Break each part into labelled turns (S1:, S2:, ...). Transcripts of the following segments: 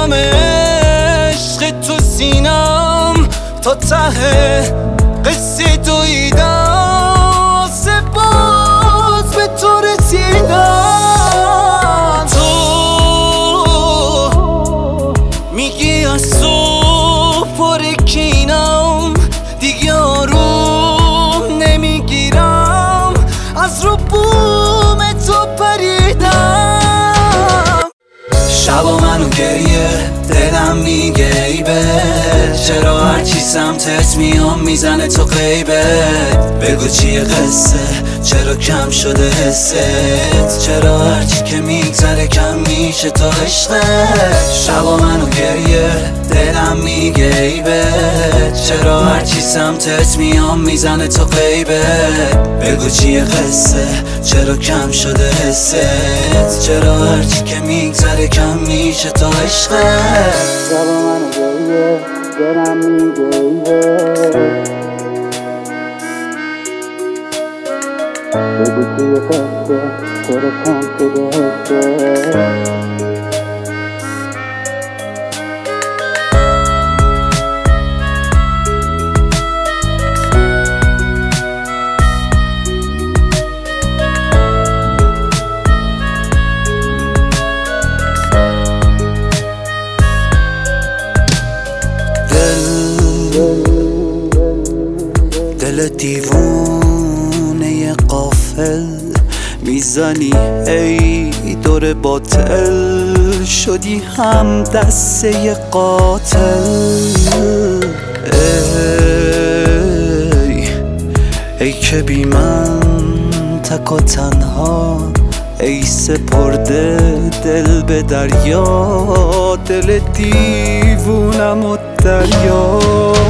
S1: میذارم عشق تو سینم تا ته قصه دویدم باز به تو رسیدم. تو میگی از صبح پرکینم دیگه آروم نمیگیرم از رو بوم تو پریدم. شبا منو گریه دلم میگه ای بد، چرا هرچی سمتت میام میزنه تو غیبت. بگو چیه قصه چرا کم شده حست، چرا هرچی که میگذره کم میشه تا عشقت. شبا منو گریه دلم میگه ای بد، چرا هرچی سمتت میام میزنه تو غیبت. بگو چیه قصه چرا کم شده حست، چرا هرچی که میگذره کم میشه تا عشقت.
S2: شبا منو گریه دلم میگه ای بد، بگو چیه قصه چرا کم شده حست.
S1: دل دیوونه غافل میزنی ای دور باطل، شدی هم دسته قاتل. ای که بی من تک و تنها، ای سپرده دل به دریا، دل دیوونم و دریا.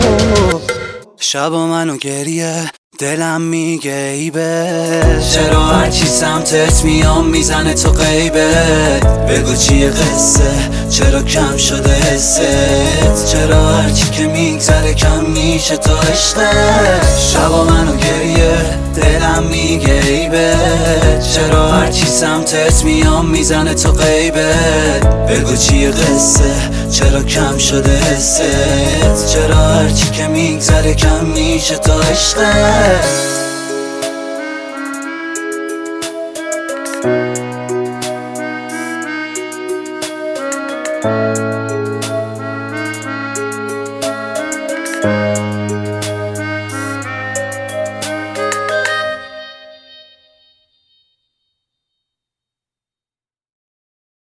S1: شبا منو گریه دلم میگه ای بد، چرا هرچی سمتت میام میزنه تو غیبت. بگو چیه قصه چرا کم شده حست، چرا هرچی که میگذره کم میشه تا عشقت. شبا منو گریه دلم میگه ای بد، چرا هرچی سمتت میام میزنه تو غیبت. بگو چیه قصه چرا کم شده حست، چرا هرچی که میگذره کم میشه تا عشقت.